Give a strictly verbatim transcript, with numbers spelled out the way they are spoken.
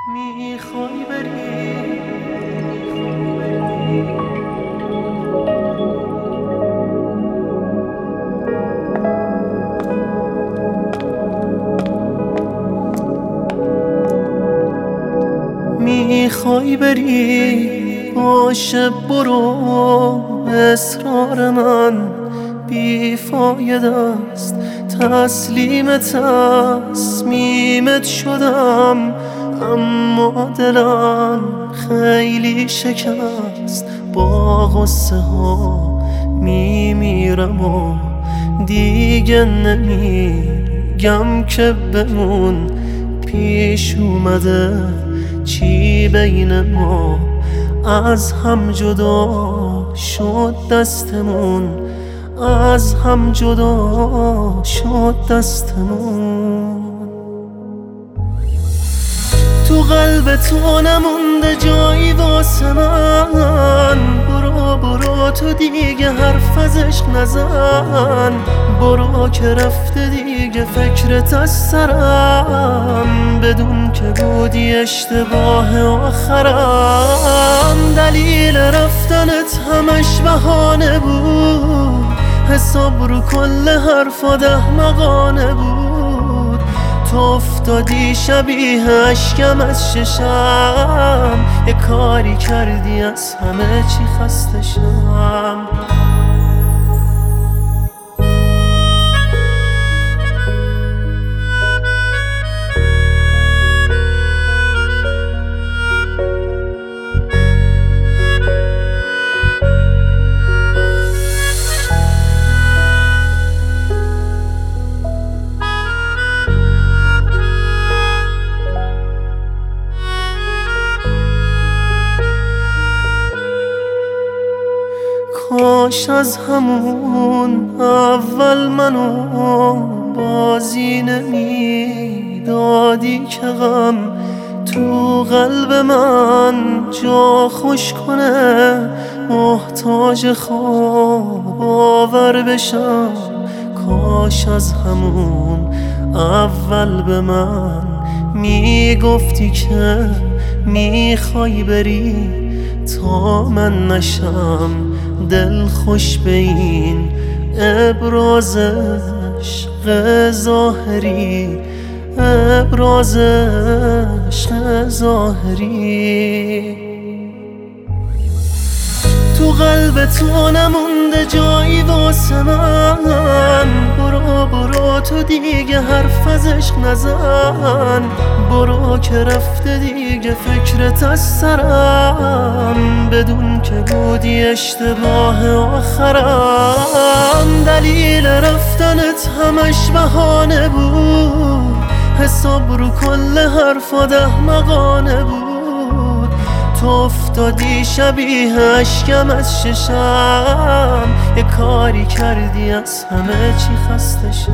میخوای بری میخوای بری باشه برو، اصرار من بیفاید است، تسلیم تصمیمت شدم، اما دلم خیلی شکست، با غصه ها میمیرم و دیگه نمیگم که بمون. پیش اومده چی بین ما، از هم جدا شد دستمون، از هم جدا شد دستمون. تو قلب تو نمونده جایی واسه من، برو برو تو دیگه حرف از عشق نزن، برو که رفته دیگه فکرت از سرم، بدون که بودی اشتباه آخرم. دلیل رفتنت همش بهانه بود، حساب رو کل حرفات احمقانه بود، تو افتادی شبیه اشکم از ششم، یه کاری کردی از همه چی خسته شم. کاش از همون اول منو بازی نمیدادی که غم تو قلب من جا خوش کنه، محتاج خواب آور بشم. کاش از همون اول به من میگفتی که میخوای بری، تا من نشم دل خوش به این ابراز عشق ظاهری، ابراز عشق ظاهری. تو قلب تو نمونده جایی واسه من، برو برو تو دیگه حرف از عشق نزن، برو که رفته دیگه فکرت از سرم، بدون که بودی اشتباه آخرم. دلیل رفتنت همش بهانه بود، حساب رو کل حرفات احمقانه بود، تو افتادی شبیه اشکم از ششم، یه کاری کردی از همه چی خسته شم.